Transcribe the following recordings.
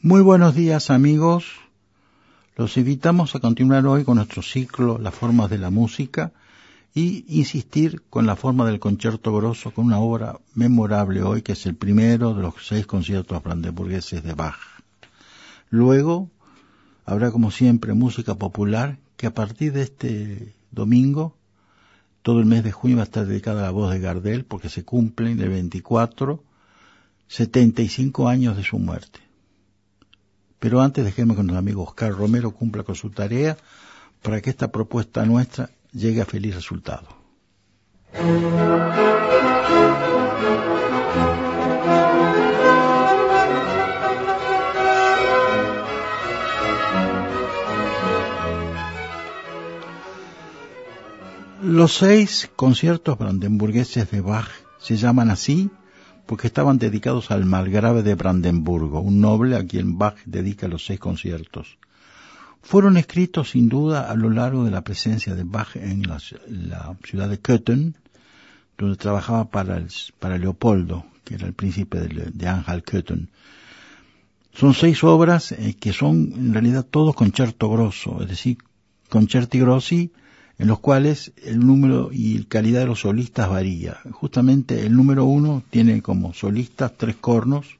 Muy buenos días, amigos. Los invitamos a continuar hoy con nuestro ciclo Las formas de la música y insistir con la forma del concierto grosso con una obra memorable hoy que es el primero de los 6 conciertos brandeburgueses de Bach. Luego habrá como siempre música popular que a partir de este domingo todo el mes de junio va a estar dedicada a la voz de Gardel porque se cumplen el 24 75 años de su muerte. Pero antes dejemos que nuestro amigo Oscar Romero cumpla con su tarea para que esta propuesta nuestra llegue a feliz resultado. Los 6 conciertos brandeburgueses de Bach se llaman así porque estaban dedicados al margrave de Brandenburgo, un noble a quien Bach dedica los 6 conciertos. Fueron escritos sin duda a lo largo de la presencia de Bach en la ciudad de Köthen, donde trabajaba para Leopoldo, que era el príncipe de Anhalt-Köthen. Son 6 obras que son en realidad todos concerto grosso, es decir, concerti grossi, en los cuales el número y calidad de los solistas varía. Justamente el número 1 tiene como solistas 2 cornos,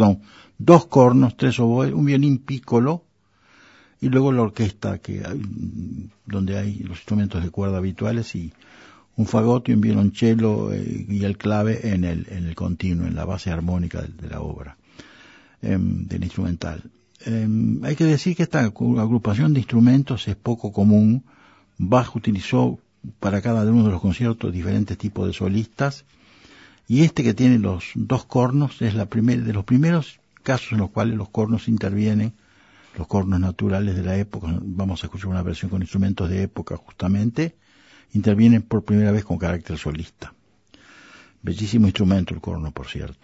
3 oboes, un violín piccolo, y luego la orquesta, donde hay los instrumentos de cuerda habituales, y un fagote y un violonchelo y el clave en el continuo, en la base armónica de la obra, del instrumental. Hay que decir que esta agrupación de instrumentos es poco común. Bach utilizó para cada uno de los conciertos diferentes tipos de solistas, y este que tiene los 2 cornos es de los primeros casos en los cuales los cornos intervienen, los cornos naturales de la época. Vamos a escuchar una versión con instrumentos de época justamente, intervienen por primera vez con carácter solista. Bellísimo instrumento el corno, por cierto.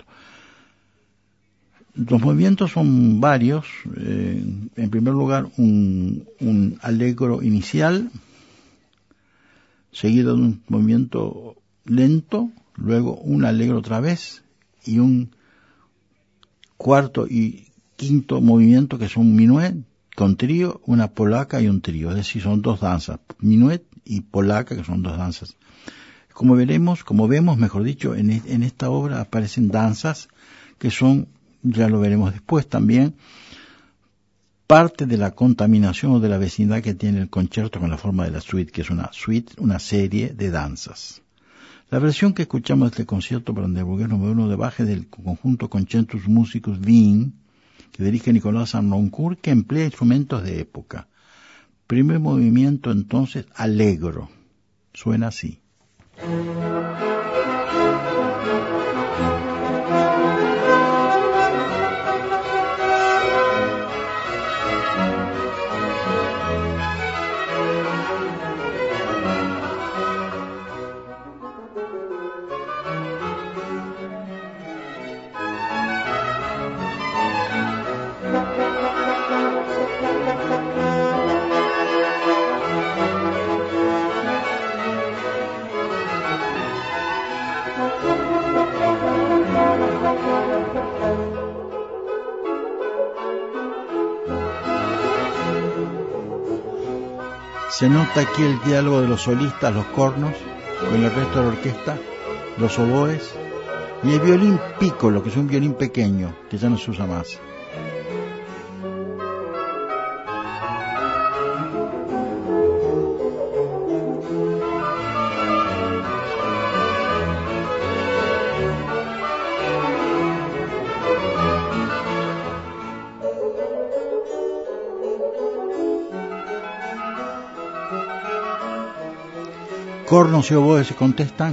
Los movimientos son varios. En primer lugar, un allegro inicial, seguido de un movimiento lento, luego un allegro otra vez, y un cuarto y quinto movimiento que son un minuet con trío, una polaca y un trío, es decir, son 2 danzas, minuet y polaca, que son 2 danzas. Como vemos, mejor dicho, en esta obra aparecen danzas que son, ya lo veremos después también, parte de la contaminación o de la vecindad que tiene el concierto con la forma de la suite, que es una serie de danzas. La versión que escuchamos de este concierto brandeburgués número 1 de Bach es del conjunto Concertus Musicus Wien, que dirige Nicolás Arnoncourt, que emplea instrumentos de época. Primer movimiento entonces, allegro. Suena así. Se nota aquí el diálogo de los solistas, los cornos, con el resto de la orquesta, los oboes, y el violín piccolo, que es un violín pequeño, que ya no se usa más. Cornos y oboes se contestan.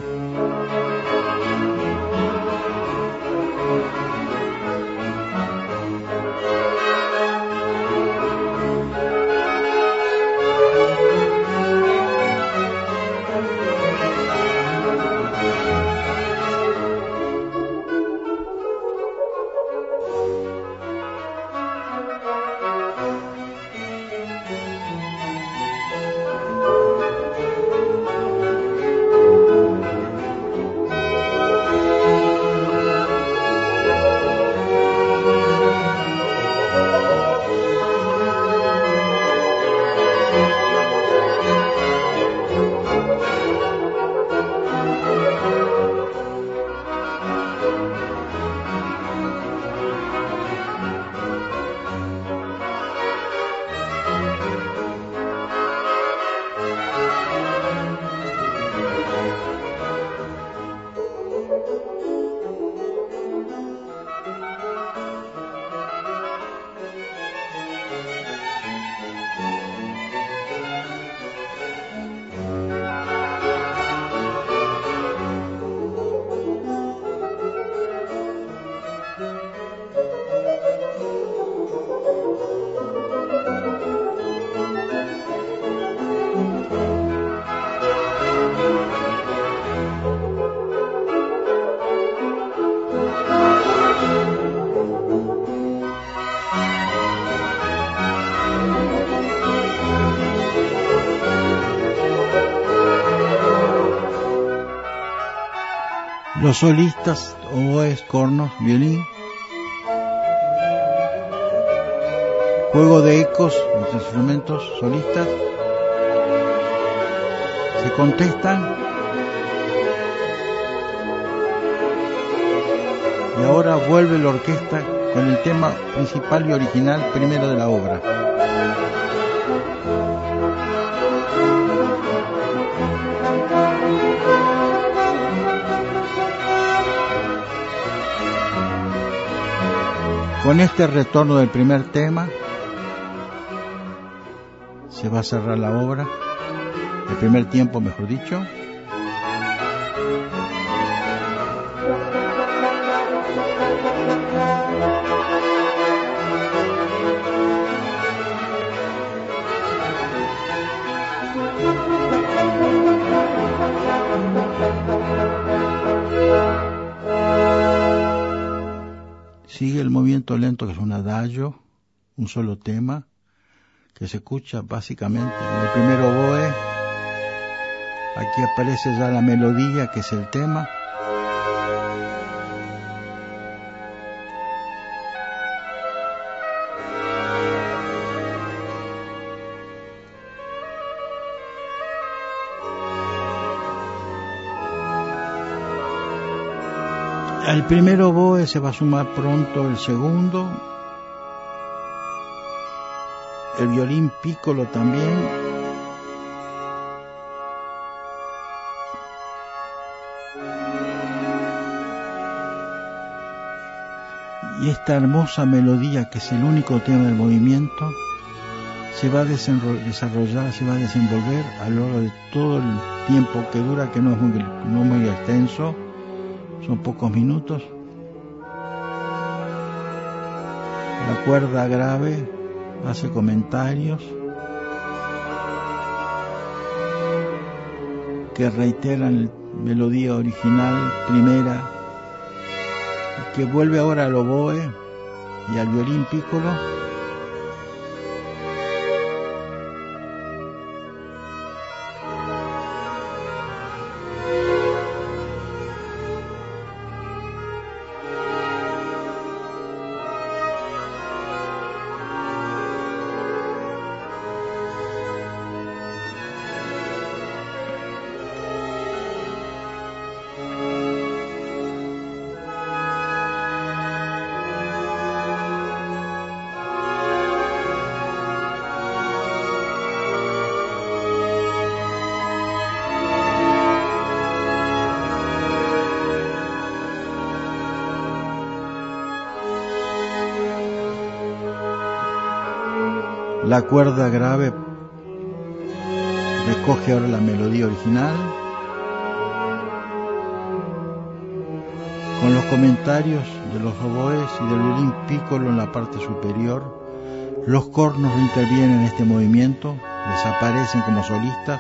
Los solistas, oboes, cornos, violín. Juego de ecos, los instrumentos solistas. Se contestan. Y ahora vuelve la orquesta con el tema principal y original primero de la obra. Con este retorno del primer tema se va a cerrar la obra, el primer tiempo mejor dicho. Sigue el movimiento lento, que es un adagio, un solo tema, que se escucha básicamente en el primer oboe. Aquí aparece ya la melodía, que es el tema. Al primer oboe se va a sumar pronto el segundo, el violín piccolo también, y esta hermosa melodía, que es el único tema del movimiento, se va a desarrollar, se va a desenvolver a lo largo de todo el tiempo que dura, que no es muy extenso. Son pocos minutos. La cuerda grave hace comentarios que reiteran la melodía original primera, que vuelve ahora al oboe y al violín piccolo. La cuerda grave recoge ahora la melodía original, con los comentarios de los oboes y del violín piccolo en la parte superior. Los cornos no intervienen en este movimiento, desaparecen como solistas.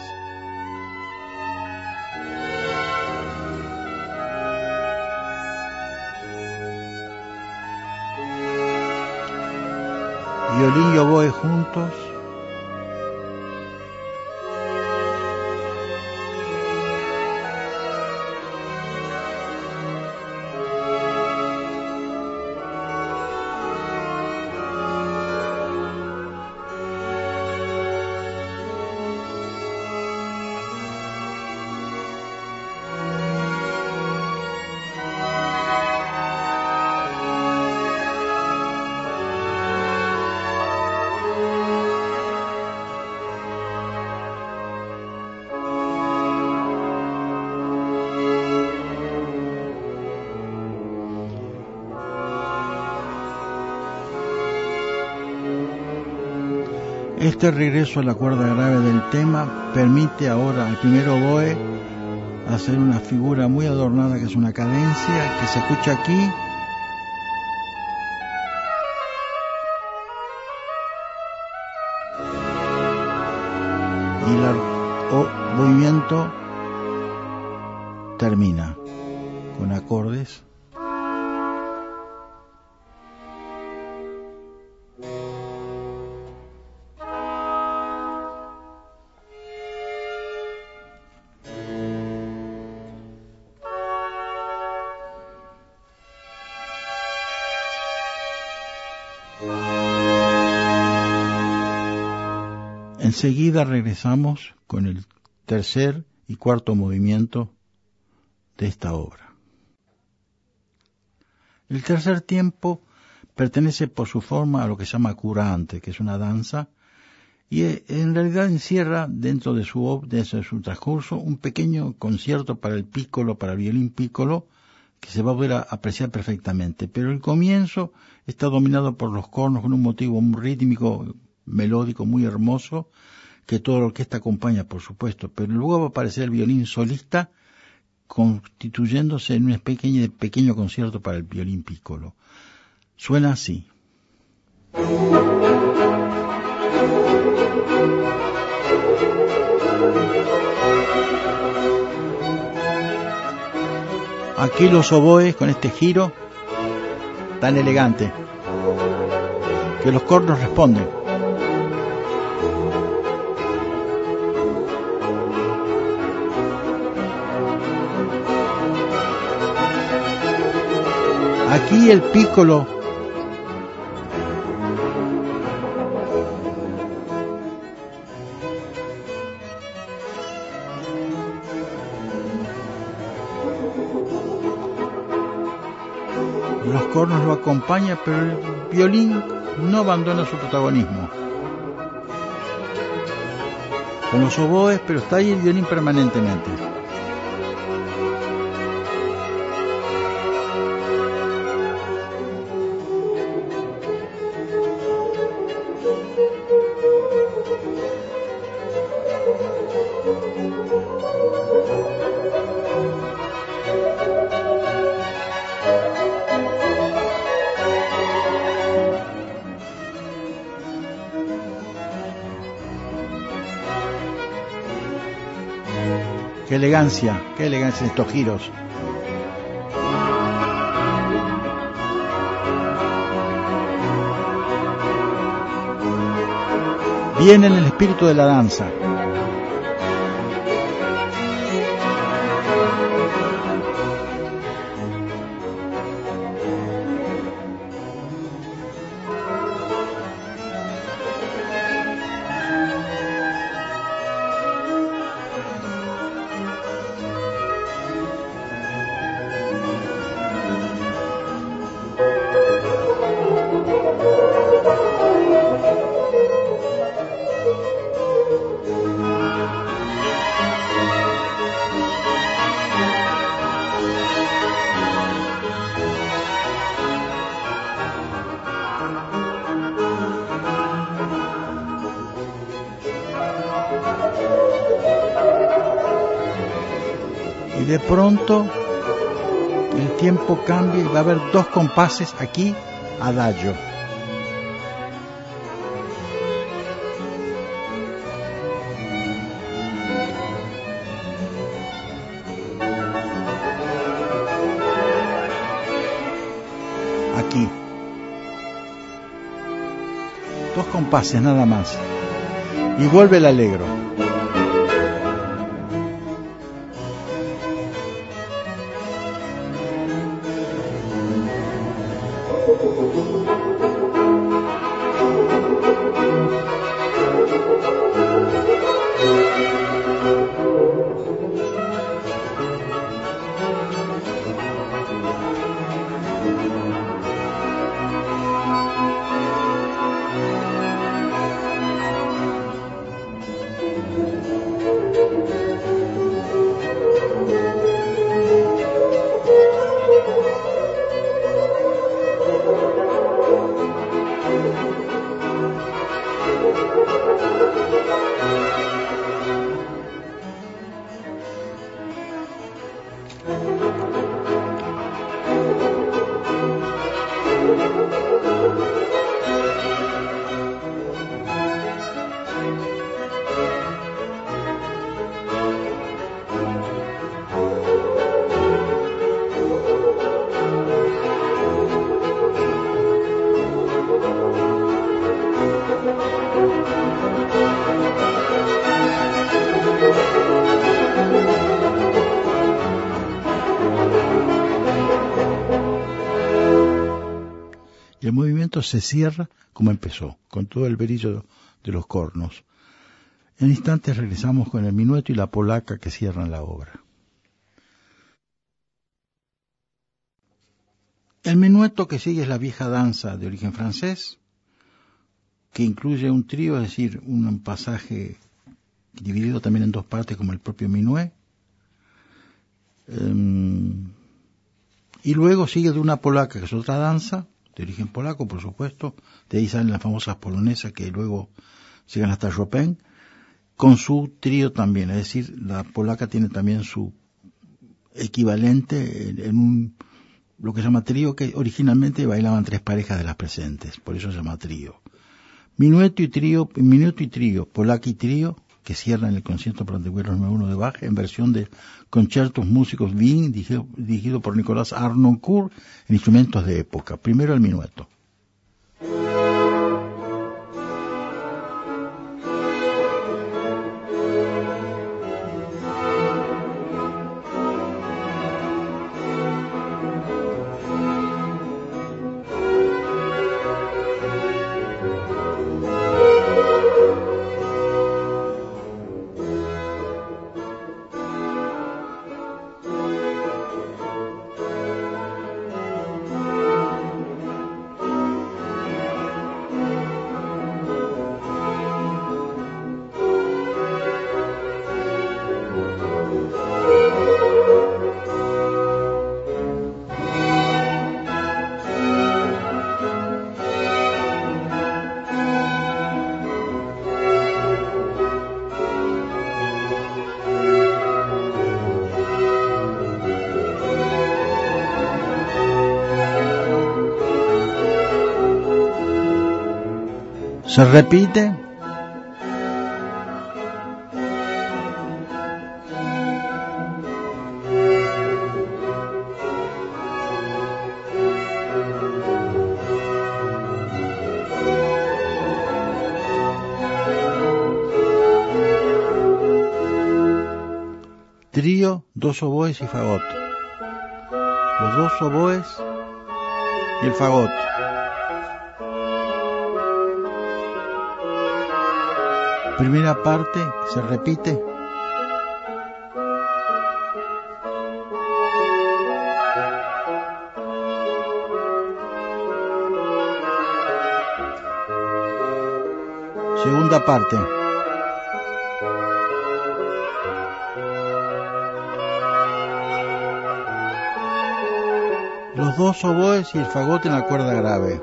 Violín y oboe juntos. Este regreso a la cuerda grave del tema permite ahora al primer oboe hacer una figura muy adornada, que es una cadencia que se escucha aquí. Y el movimiento termina con acordes. Enseguida regresamos con el tercer y cuarto movimiento de esta obra. El tercer tiempo pertenece por su forma a lo que se llama curante, que es una danza, y en realidad encierra dentro de su transcurso un pequeño concierto para el pícolo, para el violín pícolo, que se va a poder apreciar perfectamente. Pero el comienzo está dominado por los cornos con un motivo muy rítmico, melódico, muy hermoso, que toda la orquesta acompaña, por supuesto, pero luego va a aparecer el violín solista constituyéndose en una especie de pequeño concierto para el violín pícolo. Suena así. Aquí los oboes con este giro tan elegante que los cornos responden. Aquí el pícolo los cornos lo acompañan, pero el violín no abandona su protagonismo. Con los oboes, pero está ahí el violín permanentemente. Qué elegancia estos giros. Viene en el espíritu de la danza. Y de pronto el tiempo cambia y va a haber dos compases aquí, adagio. Aquí. Dos compases nada más. Y vuelve el allegro. Y el movimiento se cierra como empezó, con todo el brillo de los cornos. En instantes regresamos con el minueto y la polaca que cierran la obra. El minueto que sigue es la vieja danza de origen francés, que incluye un trío, es decir, un pasaje dividido también en dos partes como el propio minuet. Y luego sigue de una polaca, que es otra danza, de origen polaco, por supuesto. De ahí salen las famosas polonesas que luego llegan hasta Chopin, con su trío también. Es decir, la polaca tiene también su equivalente en lo que se llama trío, que originalmente bailaban tres parejas de las presentes, por eso se llama trío. Minueto y trío, polaca y trío, que cierran el concierto Brandenburgo número 1 de Bach, en versión de Concertos Músicos Wien, dirigido por Nicolás Harnoncourt, en instrumentos de época. Primero el minueto. Se repite. Trío, dos oboes y fagot. Los dos oboes y el fagot. Primera parte, se repite. Segunda parte. Los dos oboes y el fagot en la cuerda grave.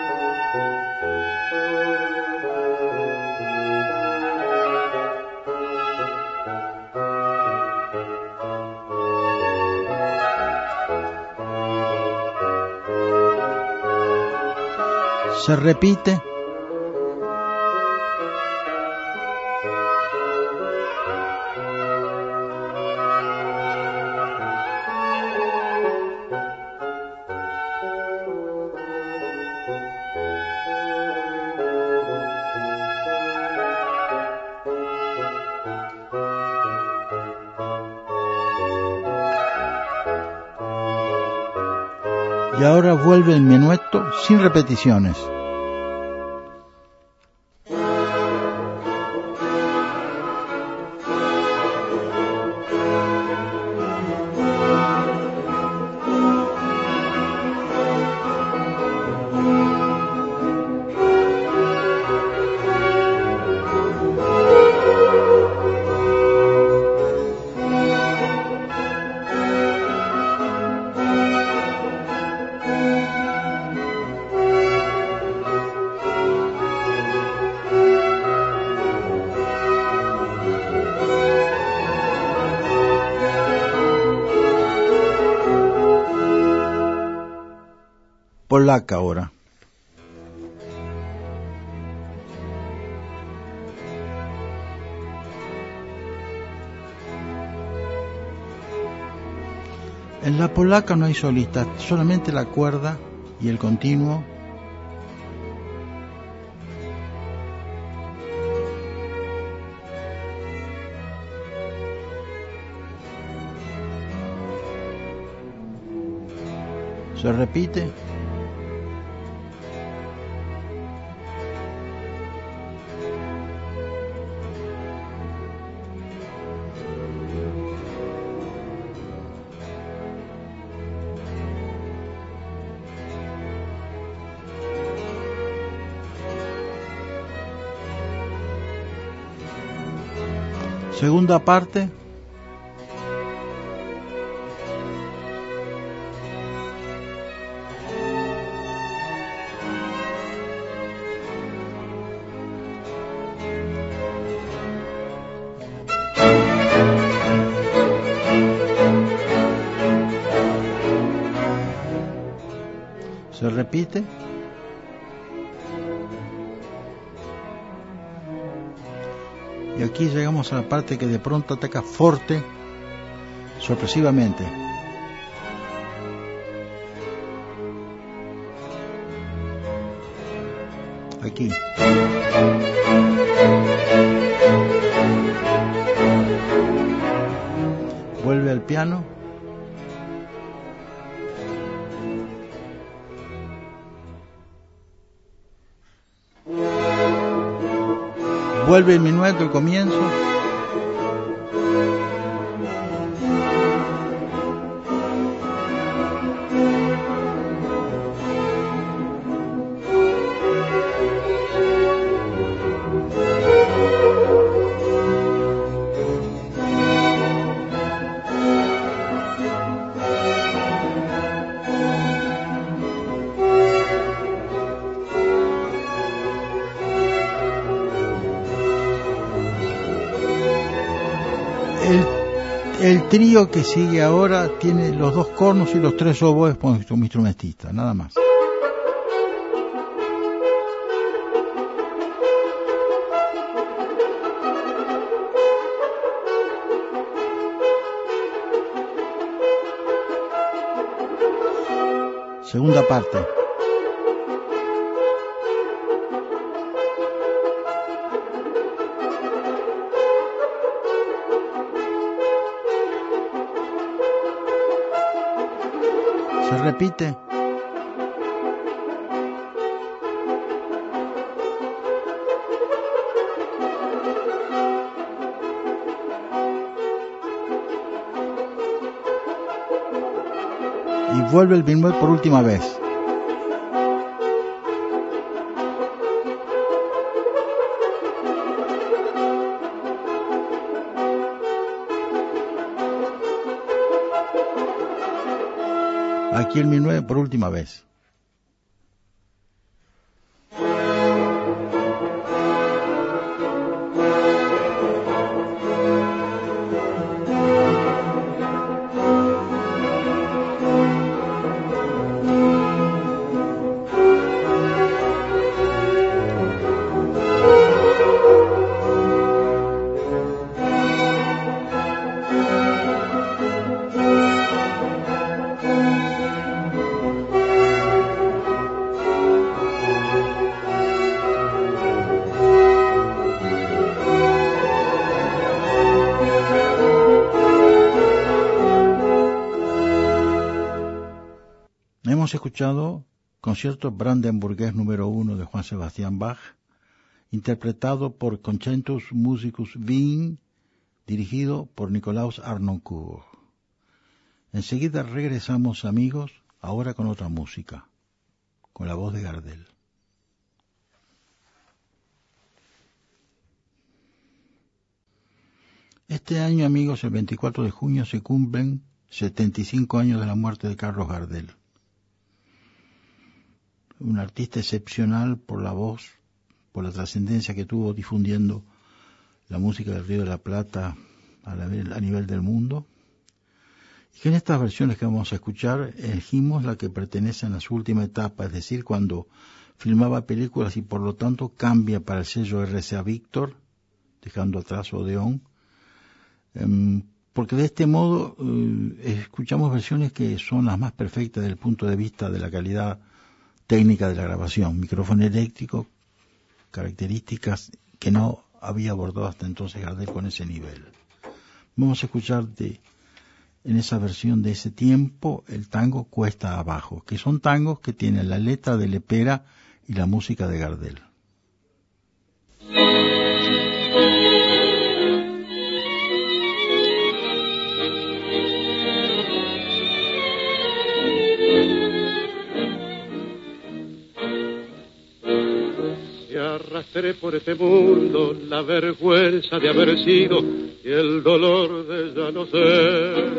Se repite. Y ahora vuelve el minueto sin repeticiones. Polaca ahora. En la polaca no hay solistas, solamente la cuerda y el continuo. Se repite. Segunda parte. Se repite. Y aquí llegamos a la parte que de pronto ataca fuerte, sorpresivamente. Aquí. Vuelve al piano. Vuelve el minueto, el comienzo. El trío que sigue ahora tiene los 2 cornos y los 3 oboes como instrumentista, nada más. Segunda parte. Se repite. Y vuelve el minuet por última vez. Aquí el minuet por última vez. Hemos escuchado Concierto Brandenburgués número 1 de Juan Sebastián Bach, interpretado por Concertus Musicus Wien, dirigido por Nikolaus Harnoncourt. Enseguida regresamos, amigos, ahora con otra música, con la voz de Gardel. Este año, amigos, el 24 de junio se cumplen 75 años de la muerte de Carlos Gardel. Un artista excepcional por la voz, por la trascendencia que tuvo difundiendo la música del Río de la Plata a nivel del mundo. Y que en estas versiones que vamos a escuchar elegimos la que pertenece a su última etapa, es decir, cuando filmaba películas y por lo tanto cambia para el sello RCA Víctor, dejando atrás Odeón, porque de este modo escuchamos versiones que son las más perfectas desde el punto de vista de la calidad técnica de la grabación, micrófono eléctrico, características que no había abordado hasta entonces Gardel con ese nivel. Vamos a escuchar en esa versión de ese tiempo el tango Cuesta Abajo, que son tangos que tienen la letra de Lepera y la música de Gardel. arrastré por este mundo la vergüenza de haber sido y el dolor de ya no ser.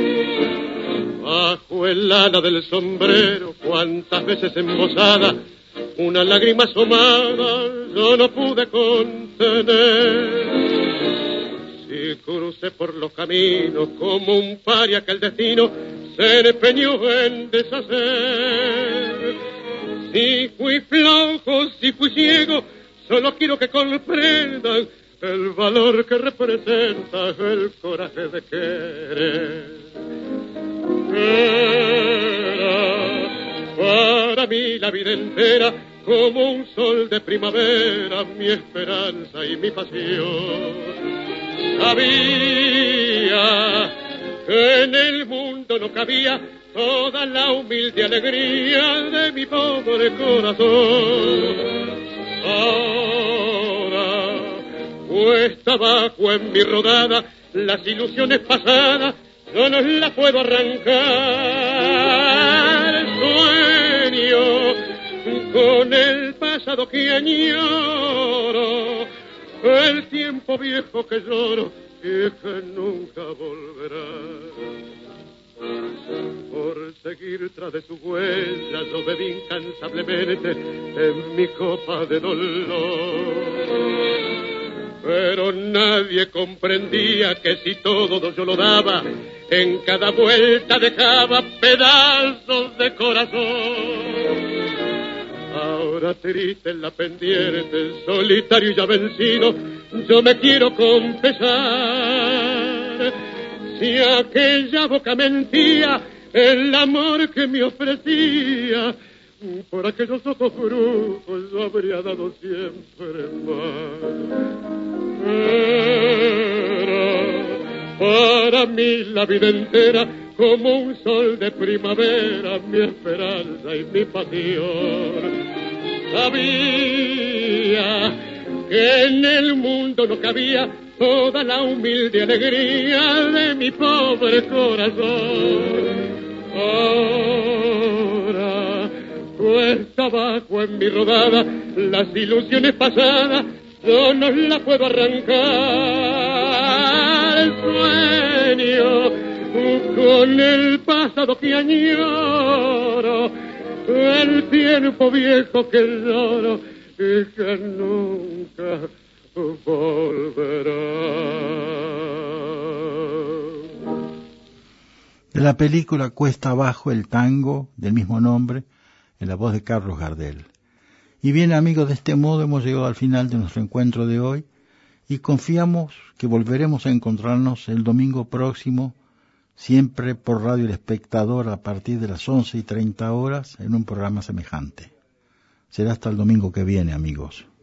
Bajo el ala del sombrero, cuántas veces embosada, una lágrima asomada yo no pude contener. Si crucé por los caminos como un paria que el destino se empeñó en deshacer. Si fui flojo, si fui ciego, solo quiero que comprendan el valor que representa el coraje de querer. Era para mí la vida entera como un sol de primavera, mi esperanza y mi pasión. Sabía que en el mundo no cabía toda la humilde alegría de mi pobre corazón. Ahora, cuesta abajo en mi rodada, las ilusiones pasadas yo no las puedo arrancar. Sueño con el pasado que añoro, el tiempo viejo que lloro y que nunca volverá. Por seguir tras de su huella yo bebí incansablemente en mi copa de dolor. Pero nadie comprendía que si todo yo lo daba, en cada vuelta dejaba pedazos de corazón. Ahora triste en la pendiente, solitario y ya vencido, yo me quiero confesar. Si aquella boca mentía el amor que me ofrecía, por aquellos ojos brujos yo habría dado siempre más. Era para mí la vida entera como un sol de primavera, mi esperanza y mi pasión. Sabía que en el mundo no cabía toda la humilde alegría de mi pobre corazón. Ahora, cuesta abajo en mi rodada, las ilusiones pasadas yo no las puedo arrancar. Sueño con el pasado que añoro, el tiempo viejo que lloro y que nunca volverá. De la película Cuesta abajo, el tango del mismo nombre, en la voz de Carlos Gardel. Y bien, amigos, de este modo hemos llegado al final de nuestro encuentro de hoy y confiamos que volveremos a encontrarnos el domingo próximo, siempre por Radio El Espectador a partir de las 11:30 en un programa semejante. Será hasta el domingo que viene, amigos.